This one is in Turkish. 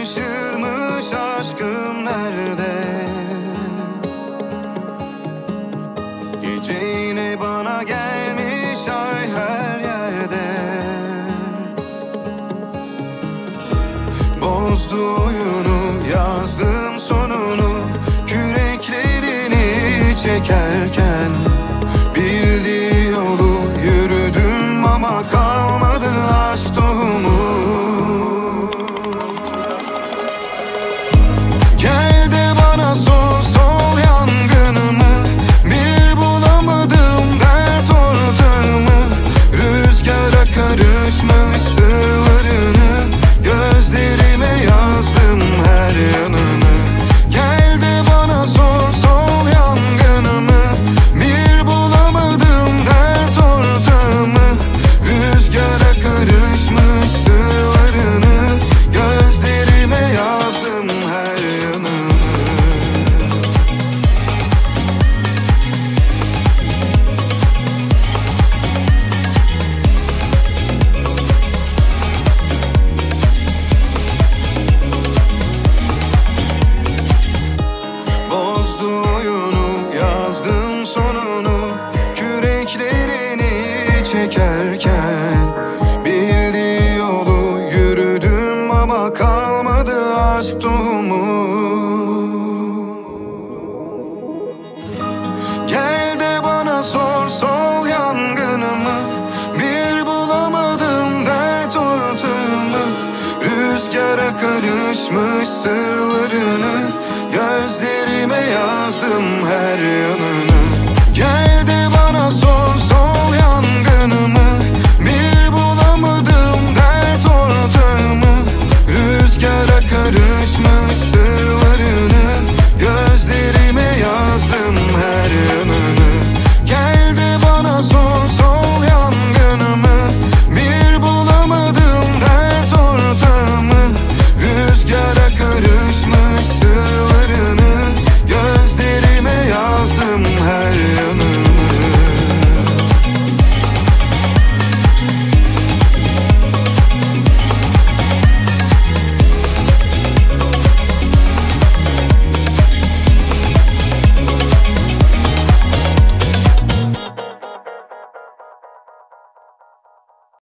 şaşırmış aşkım nerede? Gece yine bana gelmiş ay her yerde. Bozdu oyunu, yazdım sonunu, küreklerini çekerken. Bildiği yolu yürüdüm ama kalmadı aşk tohumu. Gel de bana sor, sol yangınımı, bir bulamadım dert ortağımı. Rüzgara karışmış sırlarını, gözlerime yazdım her yanını. Gel de bana sor, sol yangınımı, bir bulamadım dert ortağımı. Rüzgara karışmış sırlarını, gözlerime yazdım her yanını. Bozdu oyunu, yazdım sonunu, küreklerini çekerken. Bildiği yolu yürüdüm ama kalmadı aşk tohumu. Gel de bana sor, sol yangınımı, bir bulamadım dert ortağımı. Rüzgara karışmış sırlarını, gözlerime yazdım her yanını. Gel de bana sor, sol yangınımı, bir bulamadım dert ortağımı. Rüzgara karışmış